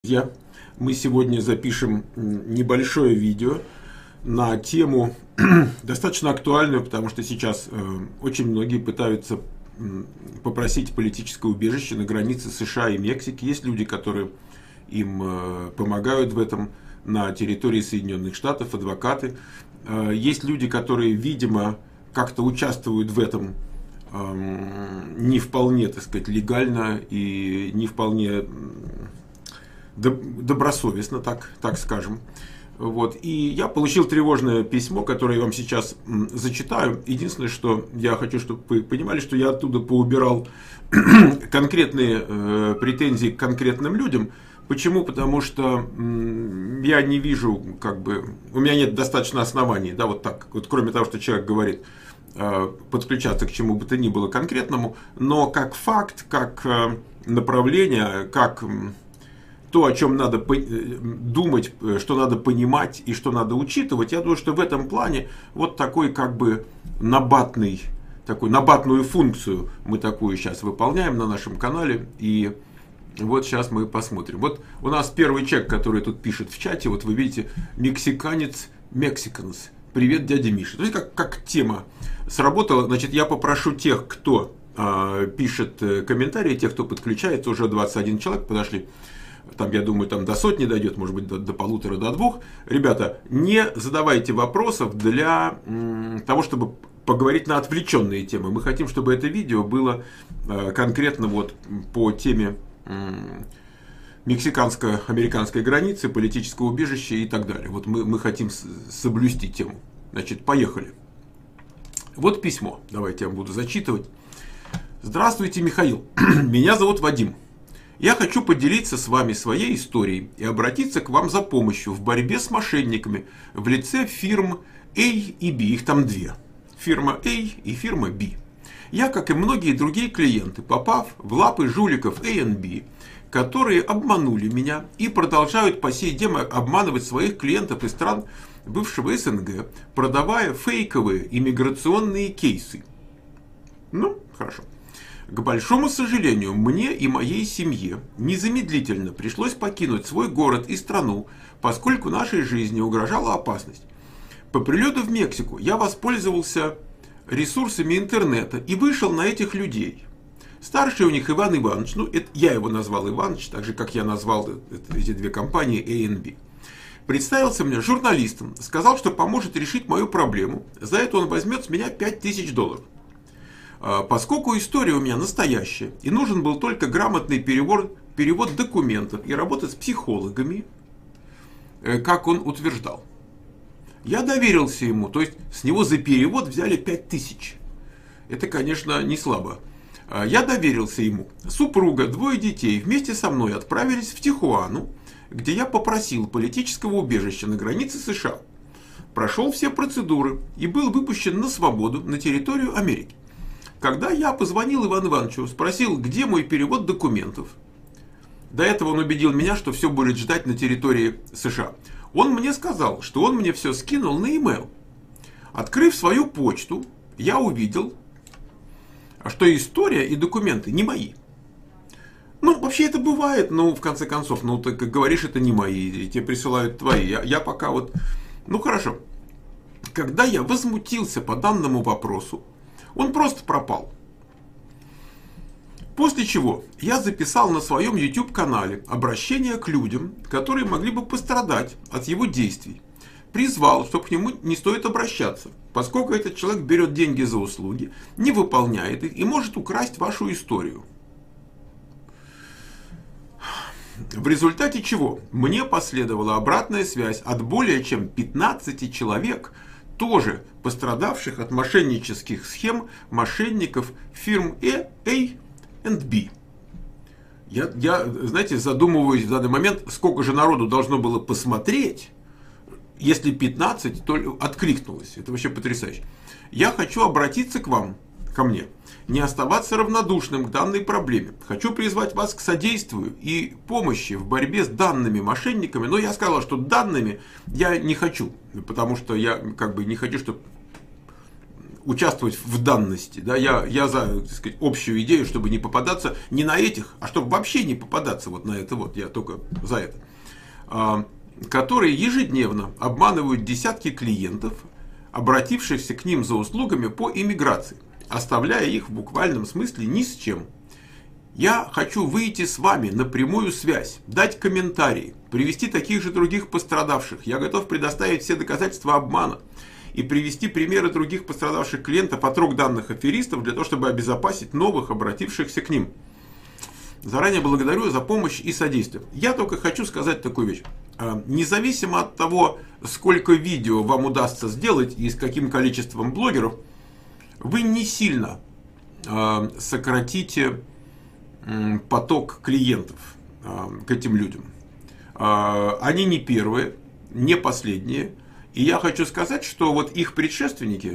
Друзья, мы сегодня запишем небольшое видео на тему достаточно актуальную, потому что сейчас очень многие пытаются попросить политическое убежище на границе США и Мексики. Есть люди, которые им помогают в этом на территории Соединенных Штатов, адвокаты. Есть люди, которые, видимо, как-то участвуют в этом не вполне, так сказать, легально и не вполне добросовестно, так скажем. Вот. И я получил тревожное письмо, которое я вам сейчас зачитаю. Единственное, что я хочу, чтобы вы понимали, что я оттуда поубирал конкретные претензии к конкретным людям. Почему? Потому что я не вижу, у меня нет достаточно оснований, да, вот так, вот кроме того, что человек говорит, подключаться к чему бы то ни было конкретному, но как факт, как направление, как то, о чем надо думать, что надо понимать и что надо учитывать, я думаю, что в этом плане вот такой набатную функцию мы такую сейчас выполняем на нашем канале. И вот сейчас мы посмотрим. Вот у нас первый человек, который тут пишет в чате, вот вы видите, мексиканец Mexicans. Привет, дядя Миша. То есть как тема сработала, значит, я попрошу тех, кто пишет комментарии, тех, кто подключается, уже 21 человек подошли. Там, я думаю, там до сотни дойдет, может быть, до полутора, до двух. Ребята, не задавайте вопросов для того, чтобы поговорить на отвлеченные темы. Мы хотим, чтобы это видео было конкретно вот по теме мексиканско-американской границы, политического убежища и так далее. Вот мы хотим соблюсти тему. Значит, поехали. Вот письмо. Давайте я вам буду зачитывать. Здравствуйте, Михаил. Меня зовут Вадим. Я хочу поделиться с вами своей историей и обратиться к вам за помощью в борьбе с мошенниками в лице фирм A и B. Их там две. Фирма A и фирма B. Я, как и многие другие клиенты, попав в лапы жуликов A и B, которые обманули меня и продолжают по сей день обманывать своих клиентов из стран бывшего СНГ, продавая фейковые иммиграционные кейсы. Ну, хорошо. К большому сожалению, мне и моей семье незамедлительно пришлось покинуть свой город и страну, поскольку нашей жизни угрожала опасность. По прилету в Мексику я воспользовался ресурсами интернета и вышел на этих людей. Старший у них Иван Иванович, я его назвал Иванович, так же, как я назвал эти две компании A и B. Представился мне журналистом, сказал, что поможет решить мою проблему. За это он возьмет с меня $5000. Поскольку история у меня настоящая, и нужен был только грамотный перевод документов и работа с психологами, как он утверждал. Я доверился ему, то есть с него за перевод взяли 5000. Это, конечно, не слабо. Я доверился ему. Супруга, 2 детей вместе со мной отправились в Тихуану, где я попросил политического убежища на границе США. Прошел все процедуры и был выпущен на свободу на территорию Америки. Когда я позвонил Ивану Ивановичу, спросил, где мой перевод документов. До этого он убедил меня, что все будет ждать на территории США. Он мне сказал, что он мне все скинул на e-mail. Открыв свою почту, я увидел, что история и документы не мои. Вообще это бывает, но в конце концов, ты как говоришь, это не мои, и тебе присылают твои. Я пока хорошо. Когда я возмутился по данному вопросу, он просто пропал. После чего я записал на своем YouTube-канале обращение к людям, которые могли бы пострадать от его действий. Призвал, что к нему не стоит обращаться, поскольку этот человек берет деньги за услуги, не выполняет их и может украсть вашу историю. В результате чего мне последовала обратная связь от более чем 15 человек, тоже пострадавших от мошеннических схем мошенников фирм A и B. Я, знаете, задумываюсь в данный момент, сколько же народу должно было посмотреть, если 15 то откликнулось. Это вообще потрясающе. Я хочу обратиться ко мне, не оставаться равнодушным к данной проблеме. Хочу призвать вас к содействию и помощи в борьбе с данными мошенниками. Но я сказал, что данными я не хочу, потому что я не хочу, чтобы участвовать в данности. Да? Я за, так сказать, общую идею, чтобы не попадаться не на этих, а чтобы вообще не попадаться вот на это вот, я только за это. Которые ежедневно обманывают десятки клиентов, обратившихся к ним за услугами по иммиграции, оставляя их в буквальном смысле ни с чем. Я хочу выйти с вами на прямую связь, дать комментарии, привести таких же других пострадавших. Я готов предоставить все доказательства обмана и привести примеры других пострадавших клиентов от рук данных аферистов для того, чтобы обезопасить новых, обратившихся к ним. Заранее благодарю за помощь и содействие. Я только хочу сказать такую вещь. Независимо от того, сколько видео вам удастся сделать и с каким количеством блогеров, вы не сильно сократите поток клиентов к этим людям. Они не первые, не последние. И я хочу сказать, что вот их предшественники,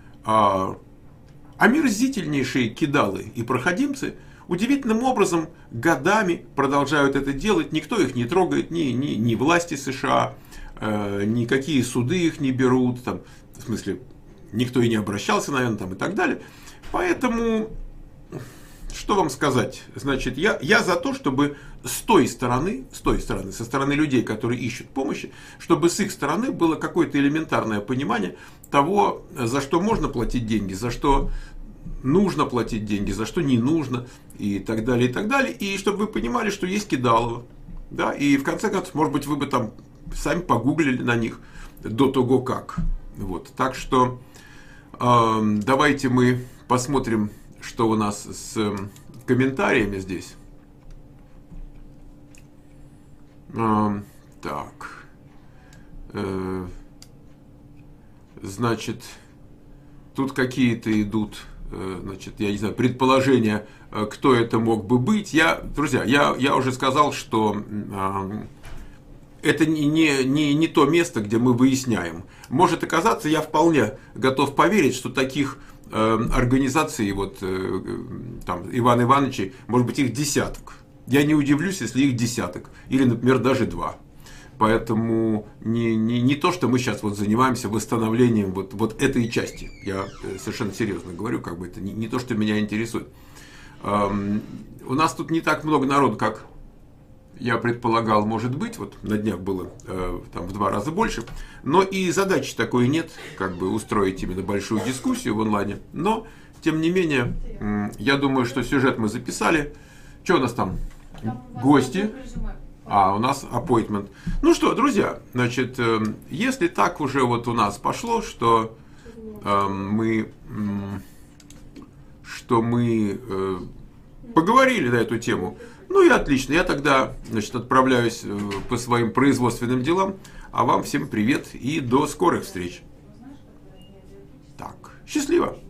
омерзительнейшие кидалы и проходимцы, удивительным образом годами продолжают это делать. Никто их не трогает, ни власти США, никакие суды их не берут. Там, в смысле, никто и не обращался, наверное, там, и так далее. Поэтому... Что вам сказать? Значит, я за то, чтобы с той стороны, со стороны людей, которые ищут помощи, чтобы с их стороны было какое-то элементарное понимание того, за что можно платить деньги, за что нужно платить деньги, за что не нужно, и так далее, и так далее. И чтобы вы понимали, что есть кидалово. Да? И в конце концов, может быть, вы бы там сами погуглили на них до того как. Вот. Так что давайте мы посмотрим, что у нас с комментариями здесь. Так. Значит, тут какие-то идут, значит, я не знаю, предположения, кто это мог бы быть. Друзья, я уже сказал, что это не то место, где мы выясняем. Может оказаться, я вполне готов поверить, что таких организаций, вот там Иван Ивановичей, может быть, их десяток. Я не удивлюсь, если их десяток. Или, например, даже 2. Поэтому не то, что мы сейчас вот занимаемся восстановлением вот этой части. Я совершенно серьезно говорю, как бы это не то, что меня интересует. У нас тут не так много народу, как я предполагал, может быть, вот на днях было там в 2 раза больше, но и задачи такой нет, как бы устроить именно большую дискуссию в онлайне, но, тем не менее, я думаю, что сюжет мы записали. Что у нас там? Гости. У нас appointment. Ну что, друзья, значит, если так уже вот у нас пошло, что мы поговорили на эту тему, ну и отлично, я тогда, значит, отправляюсь по своим производственным делам, а вам всем привет и до скорых встреч. Так, счастливо!